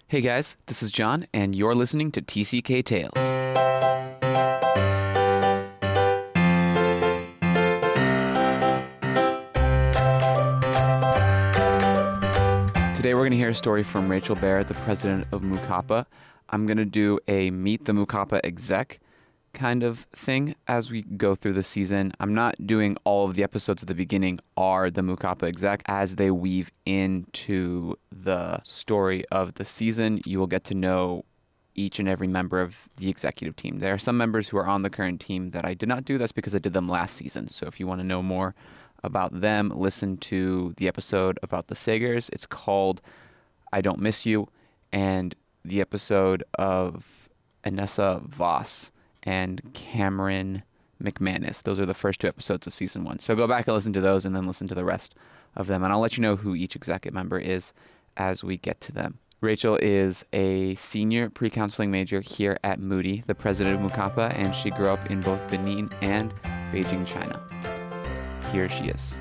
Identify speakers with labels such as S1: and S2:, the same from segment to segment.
S1: Hey guys, this is John, and you're listening to TCK Tales. Today we're going to hear a story from Rachel Baer, the president of Mukapa. I'm going to do a Meet the Mukapa exec kind of thing as we go through the season. I'm not doing all of the episodes at the beginning are the Mukapa exec. As they weave into the story of the season, you will get to know each and every member of the executive team. There are some members who are on the current team that I did not do. That's because I did them last season. So if you want to know more about them, listen to the episode about the Sagers. It's called I Don't Miss You, and the episode of Anessa Voss and Cameron McManus. Those are the first two episodes of season 1. So go back and listen to those and then listen to the rest of them. And I'll let you know who each executive member is as we get to them. Rachel is a senior pre-counseling major here at Moody, the president of Mukapa, and she grew up in both Benin and Beijing, China. Here she is.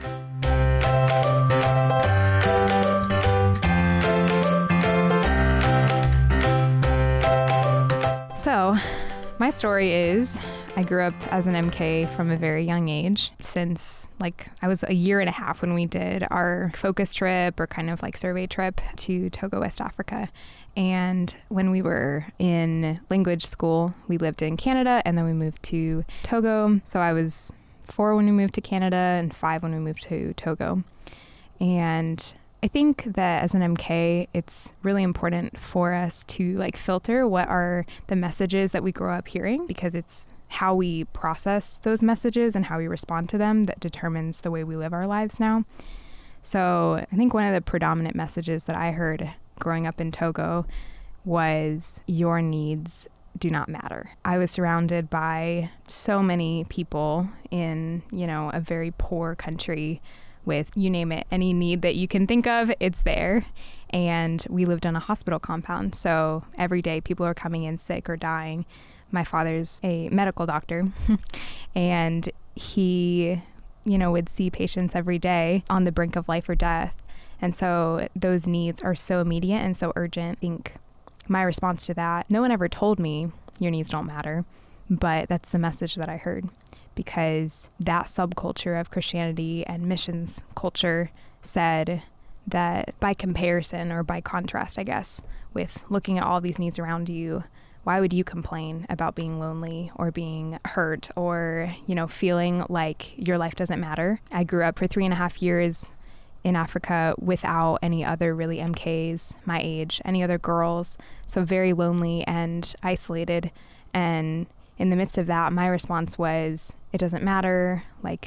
S2: So, my story is I grew up as an MK from a very young age. Since I was a year and a half when we did our focus trip or kind of survey trip to Togo, West Africa. And when we were in language school, we lived in Canada and then we moved to Togo. So I was 4 when we moved to Canada and 5 when we moved to Togo. And I think that as an MK, it's really important for us to filter what are the messages that we grow up hearing, because it's how we process those messages and how we respond to them that determines the way we live our lives now. So I think one of the predominant messages that I heard growing up in Togo was your needs do not matter. I was surrounded by so many people in, a very poor country with, you name it, any need that you can think of, it's there. And we lived on a hospital compound. So every day people are coming in sick or dying. My father's a medical doctor and he, would see patients every day on the brink of life or death. And so those needs are so immediate and so urgent. I think my response to that, no one ever told me your needs don't matter, but that's the message that I heard. Because that subculture of Christianity and missions culture said that by comparison or by contrast, I guess, with looking at all these needs around you, why would you complain about being lonely or being hurt or, feeling like your life doesn't matter? I grew up for 3.5 years in Africa without any other really MKs my age, any other girls, so very lonely and isolated. And in the midst of that, my response was, it doesn't matter,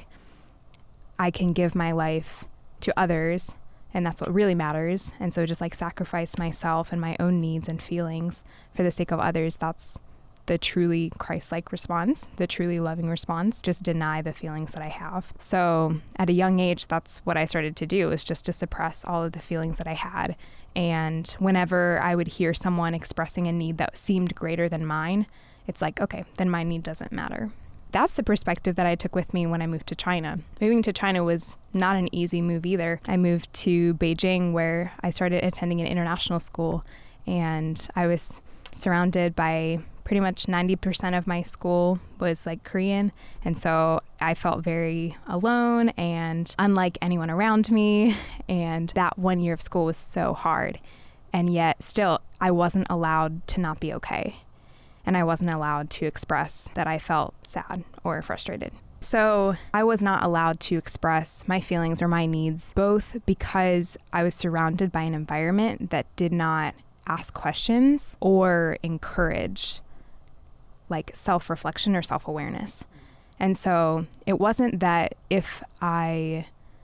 S2: I can give my life to others, and that's what really matters. And so just sacrifice myself and my own needs and feelings for the sake of others, that's the truly Christ-like response, the truly loving response. Just deny the feelings that I have. So at a young age, that's what I started to do, is just to suppress all of the feelings that I had. And whenever I would hear someone expressing a need that seemed greater than mine, it's okay, then my need doesn't matter. That's the perspective that I took with me when I moved to China. Moving to China was not an easy move either. I moved to Beijing, where I started attending an international school, and I was surrounded by pretty much 90% of my school was Korean. And so I felt very alone and unlike anyone around me. And that 1 year of school was so hard. And yet still, I wasn't allowed to not be okay. And I wasn't allowed to express that I felt sad or frustrated. So I was not allowed to express my feelings or my needs, both because I was surrounded by an environment that did not ask questions or encourage self-reflection or self-awareness. And so it wasn't that if I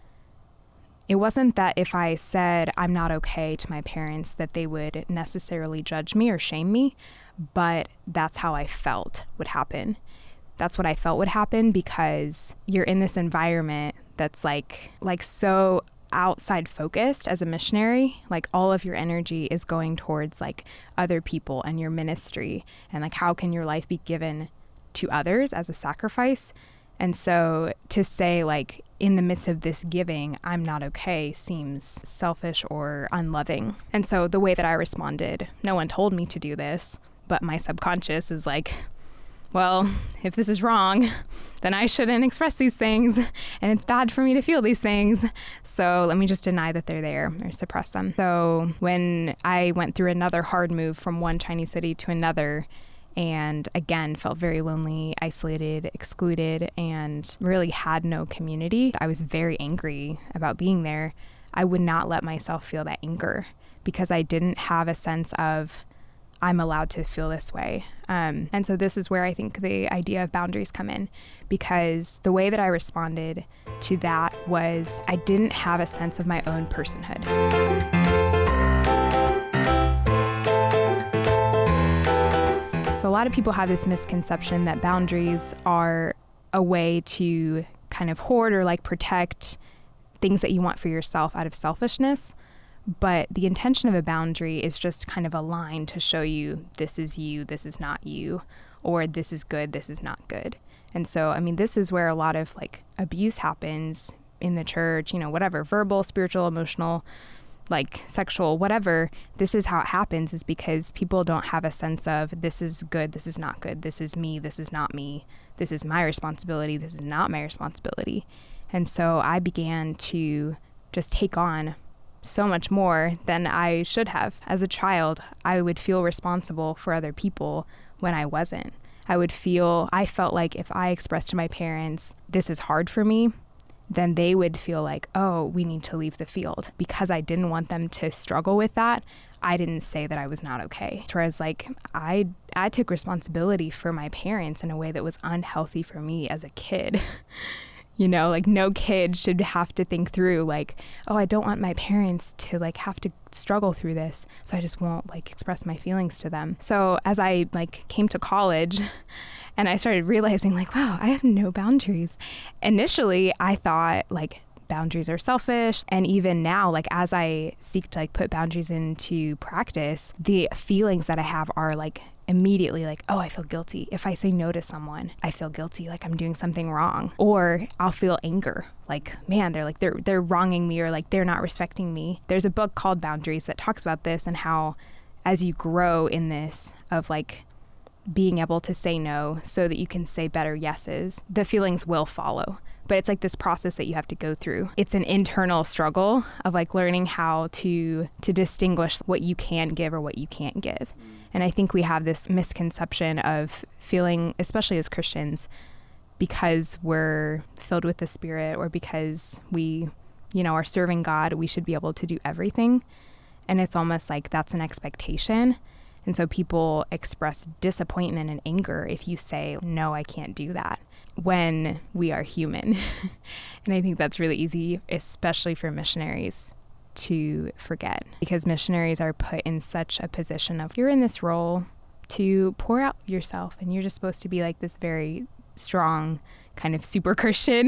S2: said I'm not okay to my parents that they would necessarily judge me or shame me, but that's how I felt would happen. That's what I felt would happen because you're in this environment that's so outside focused as a missionary. All of your energy is going towards other people and your ministry and how can your life be given to others as a sacrifice. And so to say in the midst of this giving, I'm not okay, seems selfish or unloving. And so the way that I responded, no one told me to do this, but my subconscious is like, well, if this is wrong, then I shouldn't express these things, and it's bad for me to feel these things. So let me just deny that they're there or suppress them. So when I went through another hard move from one Chinese city to another, and again felt very lonely, isolated, excluded, and really had no community, I was very angry about being there. I would not let myself feel that anger because I didn't have a sense of I'm allowed to feel this way. And so this is where I think the idea of boundaries come in, because the way that I responded to that was I didn't have a sense of my own personhood. So a lot of people have this misconception that boundaries are a way to kind of hoard or like protect things that you want for yourself out of selfishness. But the intention of a boundary is just kind of a line to show you this is you, this is not you, or this is good, this is not good. And so, I mean, this is where a lot of like abuse happens in the church, you know, whatever, verbal, spiritual, emotional, like sexual, whatever. This is how it happens, is because people don't have a sense of this is good, this is not good, this is me, this is not me, this is my responsibility, this is not my responsibility. And so I began to just take on so much more than I should have. As a child, I would feel responsible for other people when I wasn't. I felt like if I expressed to my parents, this is hard for me, then they would feel like, oh, we need to leave the field. Because I didn't want them to struggle with that, I didn't say that I was not okay. Whereas like I took responsibility for my parents in a way that was unhealthy for me as a kid. You know, like no kid should have to think through like, oh, I don't want my parents to like have to struggle through this, so I just won't like express my feelings to them. So as I like came to college and I started realizing like, wow, I have no boundaries. Initially, I thought like boundaries are selfish. And even now, like as I seek to like put boundaries into practice, the feelings that I have are like immediately like, oh, I feel guilty. If I say no to someone, I feel guilty, like I'm doing something wrong. Or I'll feel anger, like, man, they're wronging me, or like they're not respecting me. There's a book called Boundaries that talks about this and how as you grow in this of like being able to say no so that you can say better yeses, the feelings will follow. But it's like this process that you have to go through. It's an internal struggle of like learning how to distinguish what you can give or what you can't give. And I think we have this misconception of feeling, especially as Christians, because we're filled with the Spirit or because we, you know, are serving God, we should be able to do everything. And it's almost like that's an expectation. And so people express disappointment and anger if you say, no, I can't do that, when we are human. And I think that's really easy, especially for missionaries, to forget, because missionaries are put in such a position of you're in this role to pour out yourself, and you're just supposed to be like this very strong kind of super Christian.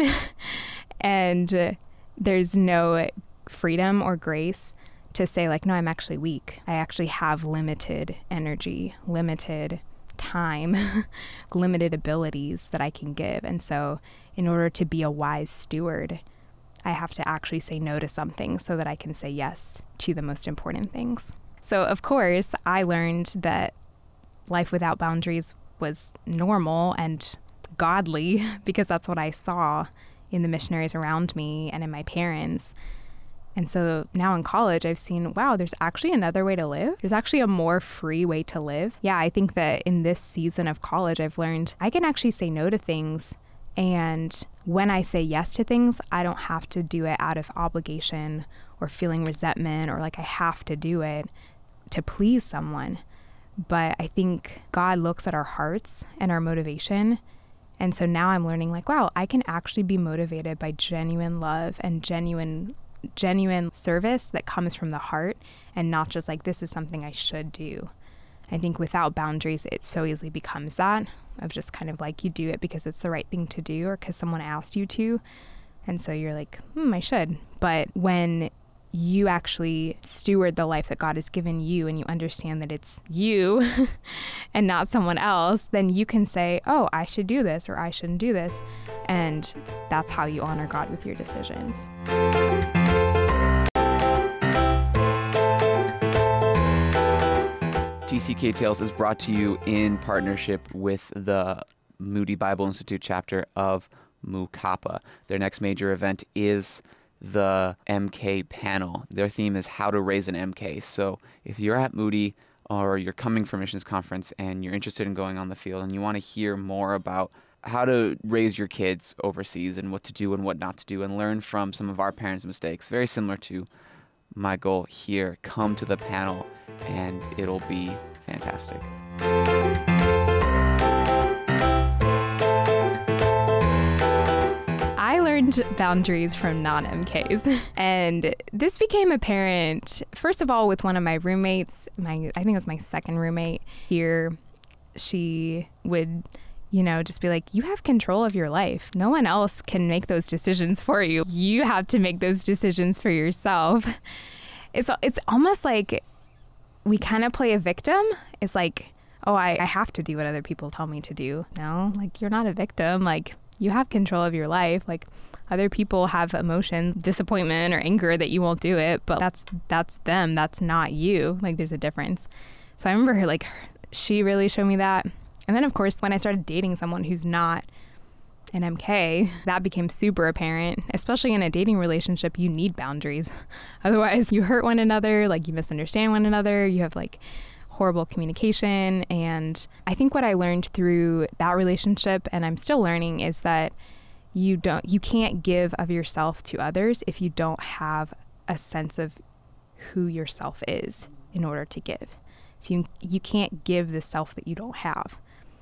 S2: And there's no freedom or grace to say like, no, I'm actually weak. I actually have limited energy, limited time, limited abilities that I can give. And so in order to be a wise steward, I have to actually say no to something so that I can say yes to the most important things. So of course, I learned that life without boundaries was normal and godly because that's what I saw in the missionaries around me and in my parents. And so now in college, I've seen, wow, there's actually another way to live. There's actually a more free way to live. Yeah, I think that in this season of college, I've learned I can actually say no to things. And when I say yes to things, I don't have to do it out of obligation or feeling resentment or like I have to do it to please someone. But I think God looks at our hearts and our motivation. And so now I'm learning like, wow, I can actually be motivated by genuine love and genuine service that comes from the heart, and not just like, this is something I should do. I think without boundaries, it so easily becomes that, of just kind of like you do it because it's the right thing to do or because someone asked you to. And so you're like, I should. But when you actually steward the life that God has given you and you understand that it's you and not someone else, then you can say, oh, I should do this or I shouldn't do this. And that's how you honor God with your decisions.
S1: TCK Tales is brought to you in partnership with the Moody Bible Institute chapter of Mu Kappa. Their next major event is the MK panel. Their theme is how to raise an MK. So if you're at Moody or you're coming for missions conference and you're interested in going on the field and you want to hear more about how to raise your kids overseas and what to do and what not to do and learn from some of our parents' mistakes, very similar to my goal here, come to the panel and it'll be fantastic.
S2: I learned boundaries from non-MKs, and this became apparent, first of all, with one of my roommates. I think it was my second roommate here. She would, just be like, you have control of your life. No one else can make those decisions for you. You have to make those decisions for yourself. It's almost like we kind of play a victim. It's like, oh, I have to do what other people tell me to do. No, like, you're not a victim. Like, you have control of your life. Like, other people have emotions, disappointment or anger that you won't do it, but that's them. That's not you. Like, there's a difference. So I remember her, like, she really showed me that. And then, of course, when I started dating someone who's not an MK, that became super apparent. Especially in a dating relationship, you need boundaries. Otherwise, you hurt one another, like, you misunderstand one another, you have, like, horrible communication. And I think what I learned through that relationship, and I'm still learning, is that you can't give of yourself to others if you don't have a sense of who yourself is in order to give. So you can't give the self that you don't have.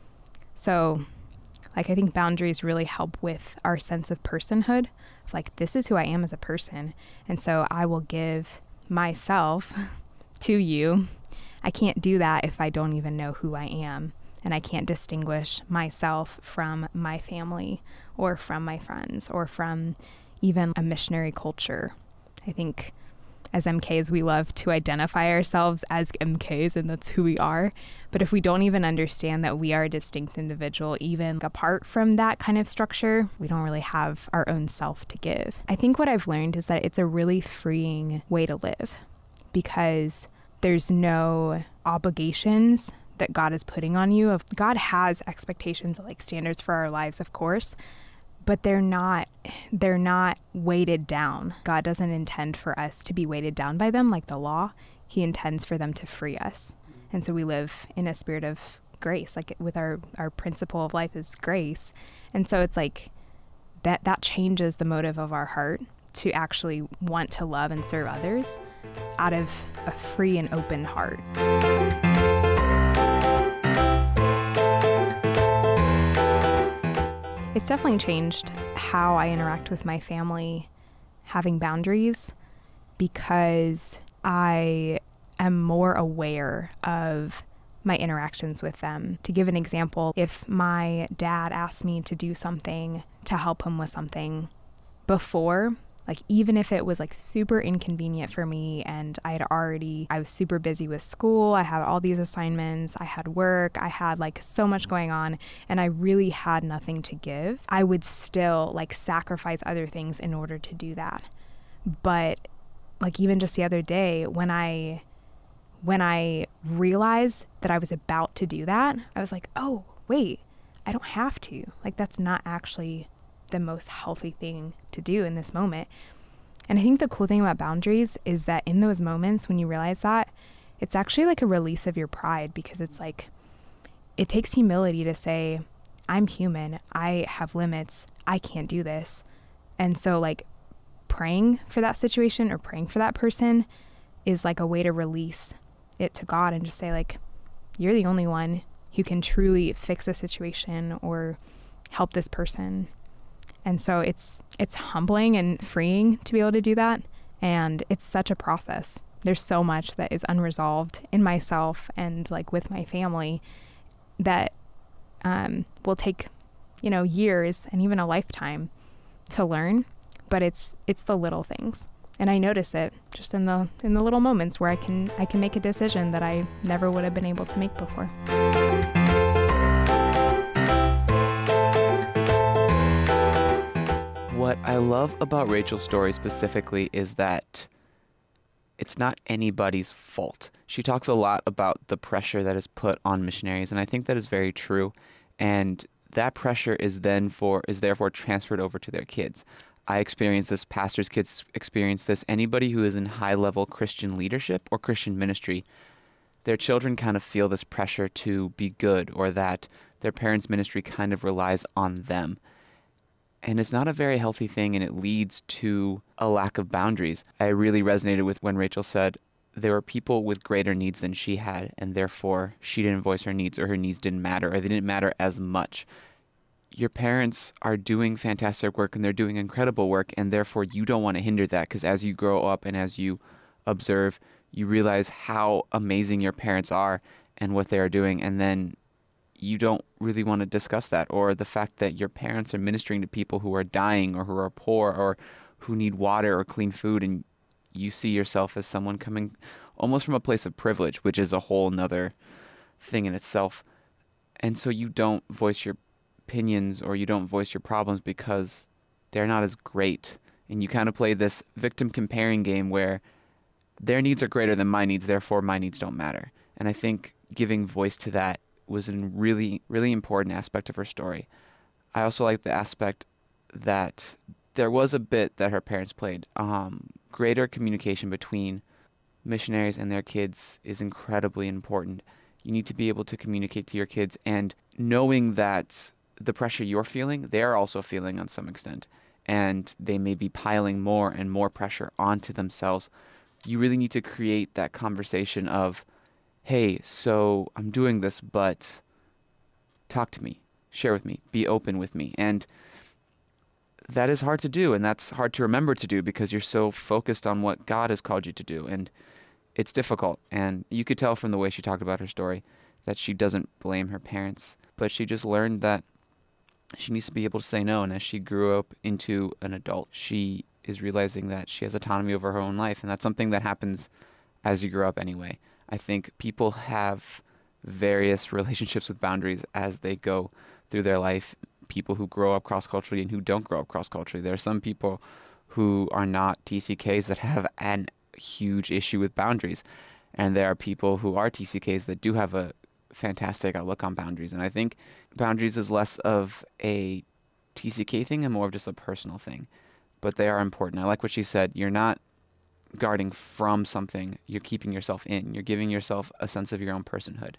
S2: So, like, I think boundaries really help with our sense of personhood. Like, this is who I am as a person. And so I will give myself to you. I can't do that if I don't even know who I am. And I can't distinguish myself from my family or from my friends or from even a missionary culture. I think as MKs, we love to identify ourselves as MKs, and that's who we are. But if we don't even understand that we are a distinct individual, even apart from that kind of structure, we don't really have our own self to give. I think what I've learned is that it's a really freeing way to live, because there's no obligations that God is putting on you. God has expectations, like standards for our lives, of course, but they're not weighted down. God doesn't intend for us to be weighted down by them like the law. He intends for them to free us. And so we live in a spirit of grace, like with our principle of life is grace. And so it's like that changes the motive of our heart to actually want to love and serve others out of a free and open heart. It's definitely changed how I interact with my family, having boundaries, because I am more aware of my interactions with them. To give an example, if my dad asked me to do something, to help him with something before, like, even if it was like super inconvenient for me and I was super busy with school, I had all these assignments, I had work, I had like so much going on, and I really had nothing to give, I would still like sacrifice other things in order to do that. But like, even just the other day, when I realized that I was about to do that, I was like, oh, wait, I don't have to. Like, that's not actually the most healthy thing to do in this moment. And I think the cool thing about boundaries is that in those moments when you realize that, it's actually like a release of your pride, because it's like, it takes humility to say, I'm human, I have limits, I can't do this. And so like praying for that situation or praying for that person is like a way to release it to God and just say, like, you're the only one who can truly fix a situation or help this person. And so it's humbling and freeing to be able to do that. And it's such a process. There's so much that is unresolved in myself and like with my family that will take, years and even a lifetime to learn. But it's the little things. And I notice it just in the little moments where I can make a decision that I never would have been able to make before.
S1: What I love about Rachel's story specifically is that it's not anybody's fault. She talks a lot about the pressure that is put on missionaries, and I think that is very true. And that pressure is therefore transferred over to their kids. I experience this, pastors' kids experience this, anybody who is in high-level Christian leadership or Christian ministry, their children kind of feel this pressure to be good, or that their parents' ministry kind of relies on them. And it's not a very healthy thing, and it leads to a lack of boundaries. I really resonated with when Rachel said there were people with greater needs than she had, and therefore she didn't voice her needs, or her needs didn't matter, or they didn't matter as much. Your parents are doing fantastic work, and they're doing incredible work, and therefore you don't want to hinder that, because as you grow up and as you observe, you realize how amazing your parents are and what they are doing, and then you don't really want to discuss that, or the fact that your parents are ministering to people who are dying or who are poor or who need water or clean food, and you see yourself as someone coming almost from a place of privilege, which is a whole nother thing in itself. And so you don't voice your opinions, or you don't voice your problems because they're not as great. And you kind of play this victim comparing game where their needs are greater than my needs, therefore my needs don't matter. And I think giving voice to that was a really, really important aspect of her story. I also like the aspect that there was a bit that her parents played. Greater communication between missionaries and their kids is incredibly important. You need to be able to communicate to your kids, and knowing that the pressure you're feeling, they're also feeling on some extent, and they may be piling more and more pressure onto themselves. You really need to create that conversation of, hey, so I'm doing this, but talk to me, share with me, be open with me. And that is hard to do, and that's hard to remember to do because you're so focused on what God has called you to do, and it's difficult. And you could tell from the way she talked about her story that she doesn't blame her parents, but she just learned that she needs to be able to say no. And as she grew up into an adult, she is realizing that she has autonomy over her own life, and that's something that happens as you grow up anyway. I think people have various relationships with boundaries as they go through their life. People who grow up cross-culturally and who don't grow up cross-culturally. There are some people who are not TCKs that have an huge issue with boundaries. And there are people who are TCKs that do have a fantastic outlook on boundaries. And I think boundaries is less of a TCK thing and more of just a personal thing. But they are important. I like what she said. You're not guarding from something. You're keeping yourself in. You're giving yourself a sense of your own personhood.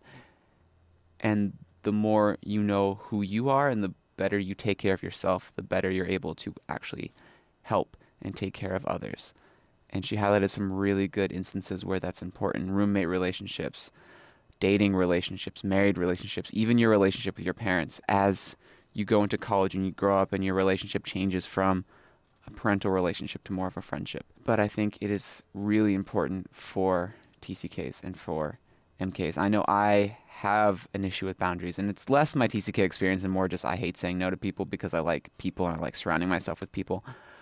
S1: And the more you know who you are and the better you take care of yourself, the better you're able to actually help and take care of others. And she highlighted some really good instances where that's important. Roommate relationships, dating relationships, married relationships, even your relationship with your parents. As you go into college and you grow up and your relationship changes from a parental relationship to more of a friendship. But I think it is really important for TCKs and for MKs. I know I have an issue with boundaries, and it's less my TCK experience and more just I hate saying no to people because I like people and I like surrounding myself with people.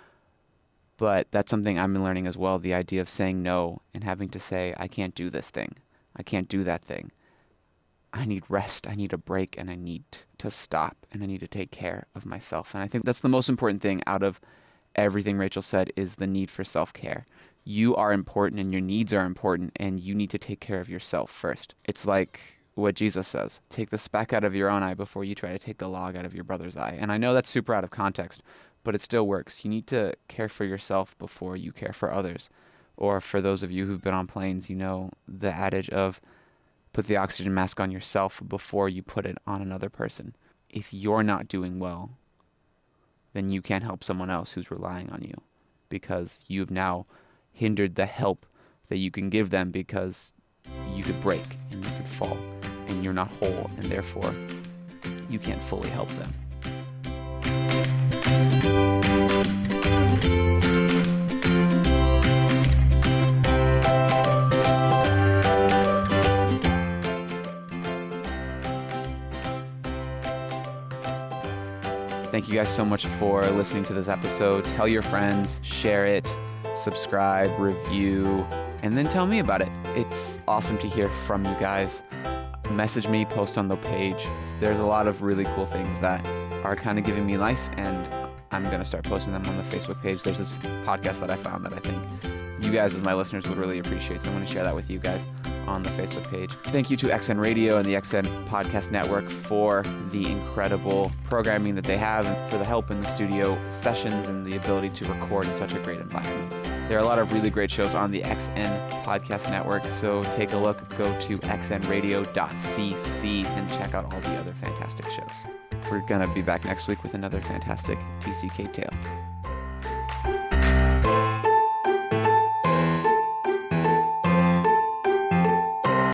S1: But that's something I've been learning as well, the idea of saying no and having to say, I can't do this thing. I can't do that thing. I need rest. I need a break, and I need to stop, and I need to take care of myself. And I think that's the most important thing out of everything Rachel said is the need for self-care. You are important and your needs are important, and you need to take care of yourself first. It's like what Jesus says, take the speck out of your own eye before you try to take the log out of your brother's eye. And I know that's super out of context, but it still works. You need to care for yourself before you care for others. Or for those of you who've been on planes, you know the adage of put the oxygen mask on yourself before you put it on another person. If you're not doing well, then you can't help someone else who's relying on you, because you've now hindered the help that you can give them, because you could break and you could fall and you're not whole, and therefore you can't fully help them. Thank you guys so much for listening to this episode. Tell your friends, share it, subscribe, review, and then tell me about it. It's awesome to hear from you guys. Message me, post on the page. There's a lot of really cool things that are kind of giving me life, and I'm going to start posting them on the Facebook page. There's this podcast that I found that I think you guys as my listeners would really appreciate, so I'm going to share that with you guys on the Facebook page. Thank you to XN Radio and the XN Podcast Network for the incredible programming that they have, and for the help in the studio sessions and the ability to record in such a great environment. There are a lot of really great shows on the XN Podcast Network, so take a look. Go to xnradio.cc and check out all the other fantastic shows. We're going to be back next week with another fantastic TCK tale.